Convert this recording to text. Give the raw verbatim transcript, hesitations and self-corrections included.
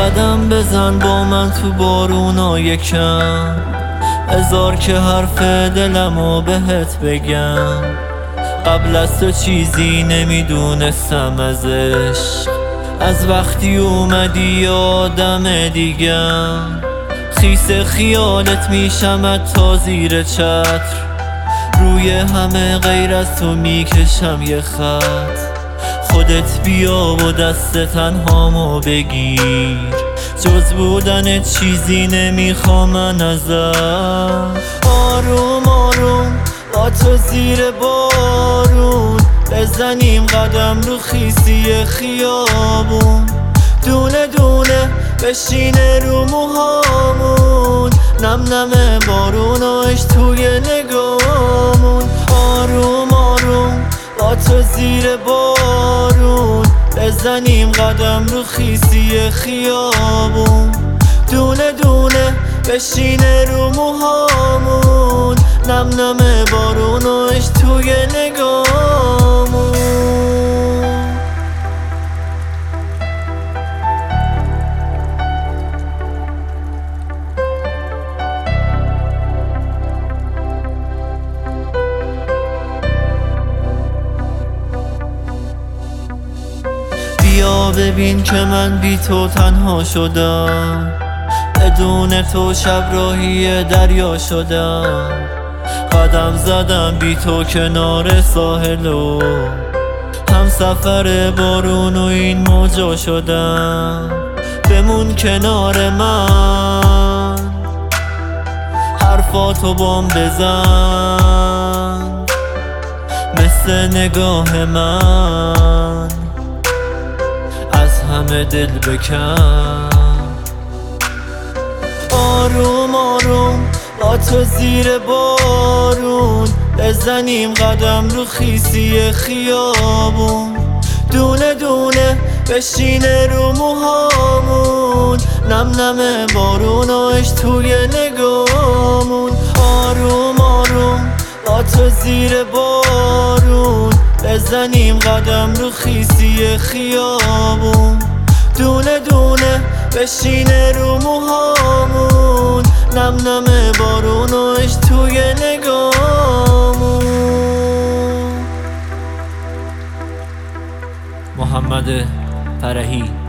قدم بزن با من تو بارونا یکم، هزار که حرف دلمو بهت بگم. قبل از تو چیزی نمیدونستم از عشق، از وقتی اومدی آدم دیگم. خیس خیالت میشم تا زیر چتر، روی همه غیر از تو میکشم یه خط. خودت بیا و دست تنهامو بگیر، جز بودن چیزی نمیخوام من ازت. آروم آروم با تو زیر بارون، بزنیم قدم رو خیسی خیابون. دونه دونه بشینه رو موهامون، نم نم بارون و عشق توی نگامون. آروم آروم با تو زیر بارون، بزنیم قدم رو خیسی خیابون. دونه دونه بشینه رو موهامون، نم نم بارون و عشق توی نگامون. بیا ببین که من بی تو تنها شدم، بدون تو شب راهی دریا شدم. قدم زدم بی تو کنار ساحل و هم سفر بارون و این موجا شدم. بمون کنار من، حرفاتو بام بزن، مثل نگاه من از همه دل بکن. آروم آروم با تو زیر بارون، بزنیم قدم رو خیسی خیابون. دونه دونه بشینه رو موهامون، نم نم بارون و عشق توی نگامون. آروم آروم با تو زیر بارون، بزنیم قدم رو خیسی خیابون. دونه دونه بشینه رو موهامون، نم نم بارون و عشق توی نگامون. محمد فرحی.